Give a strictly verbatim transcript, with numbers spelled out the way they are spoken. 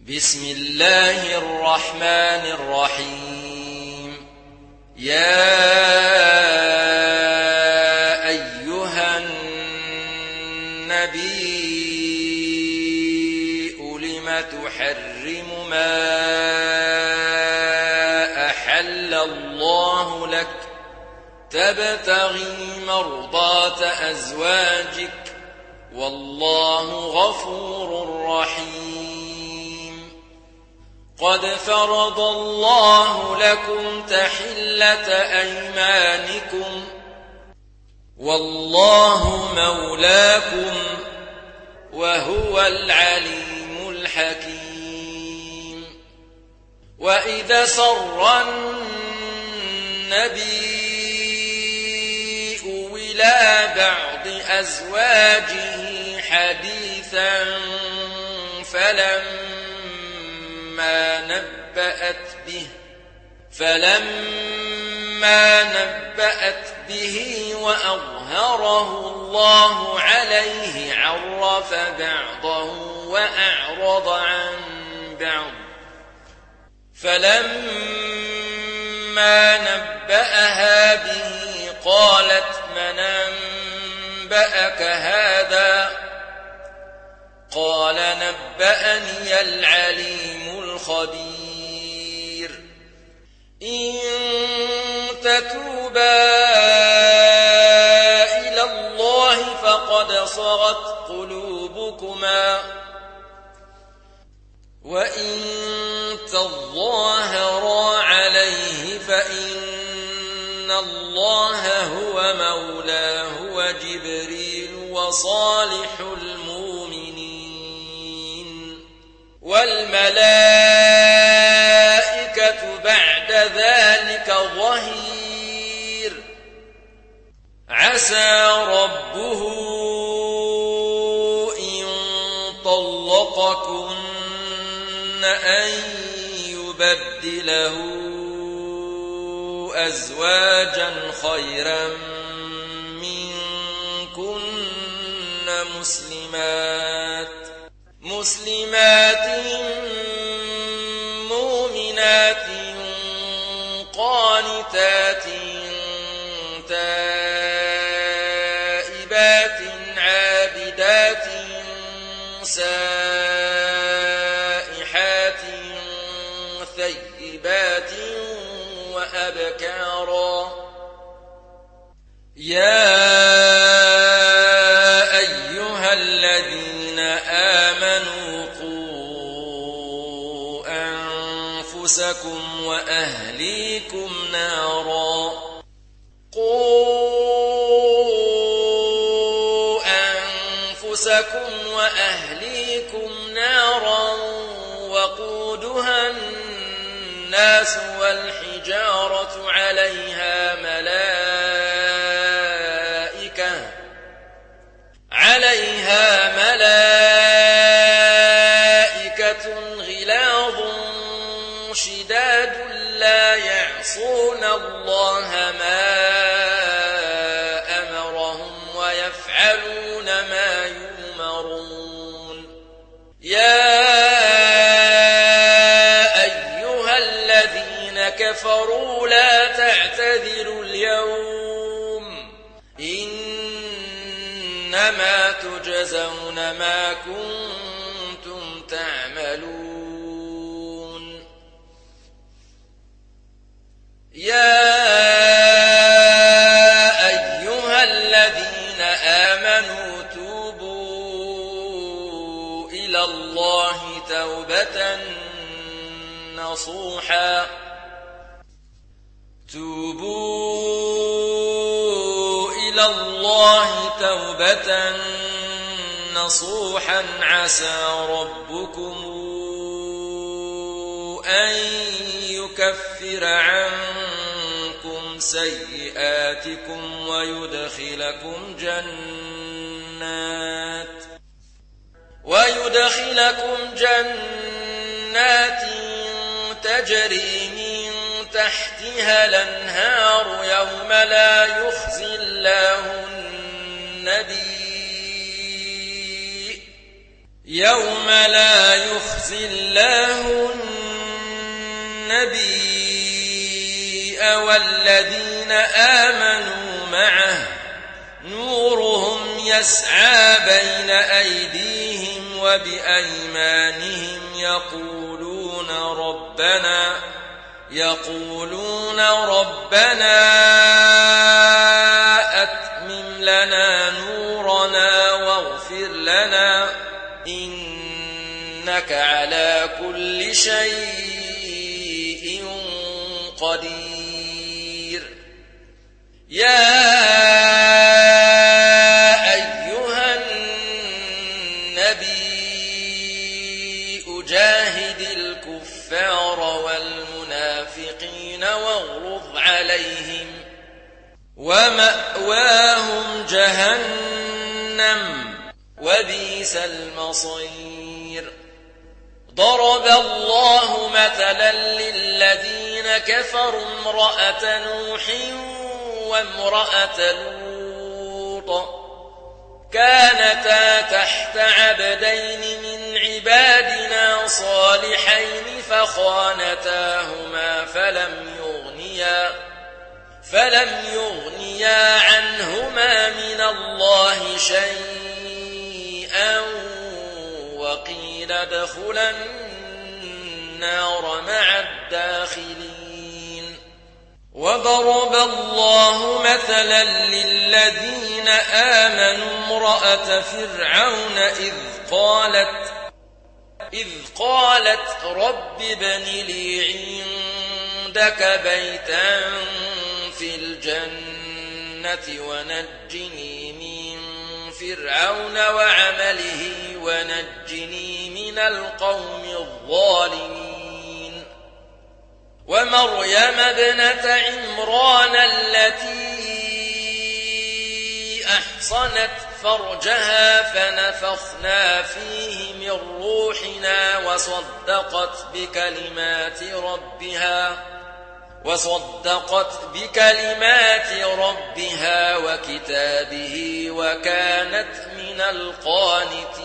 بسم الله الرحمن الرحيم. يا أيها النبي لم تحرم ما أحل الله لك تبتغي مرضات أزواجك والله غفور رحيم. قد فرض الله لكم تحلة أيمانكم والله مولاكم وهو العليم الحكيم. وإذا سر النبي إلى بعض أزواجه حديثا فلما نبأت به فلما نبأت به وأظهره الله عليه عرف بعضه وأعرض عن بعض. فلما نبأها به قالت من أنبأك هذا؟ قال نبأني العليم الخبير. إن تتوبا إلى الله فقد صغت قلوبكما وإن تظاهرا عليه فإن الله هو مولاه وجبريل وصالح المؤمنين والملائكة بعد ذلك ظهير. عسى ربه إن طلقكن أن يبدله أزواجا خيرا منكن مسلمات مسلمات مؤمنات قانتات تائبات عابدات سائحات ثيبات وأبكارا. يا أيها الذين آمنوا قوا أنفسكم وأهليكم نارا قوا أنفسكم وأهليكم نارا وقودها الناس والحجارة عليها ملائكة عليها ملائكة غلاظ شداد لا يعصون الله ما أمرهم ويفعلون ما يؤمرون. يا كفروا لا تعتذروا اليوم إنما تجزون ما كنتم تعملون. يا أيها الذين آمنوا توبوا إلى الله توبة نصوحا توبوا إلى الله توبة نصوحا عسى ربكم أن يكفر عنكم سيئاتكم ويدخلكم جنات ويدخلكم جنات تجري من تحتها الأنهار يوم لا يخزي الله النبي يوم لا يخزي الله النبي والذين آمنوا معه نورهم يسعى بين أيديهم وبأيمانهم يقولون ربنا يقولون ربنا أتمم لنا نورنا واغفر لنا إنك على كل شيء قدير. يا أيها النبي جاهد الكفار والمنافقين واغلظ عليهم ومأواهم جهنم وبئس المصير. ضرب الله مثلا للذين كفروا امرأة نوح وامرأة لوط كانتا تحت عبدين من عبادنا صالحين فخانتاهما فلم يغنيا فلم يغنيا عنهما من الله شيئا وقيل ادخلا النار مع الداخلين. وضرب الله مثلا للذين آمنوا امرأة فرعون إذ قالت إذ قالت رب ابن لي عندك بيتا في الجنة ونجني من فرعون وعمله ونجني من القوم الظالمين. ومريم ابنة عمران التي أحصنت فرجها فنفخنا فيه من روحنا وصدقت بكلمات ربها وصدقت بكلمات ربها وكتابه وكانت من القانتين.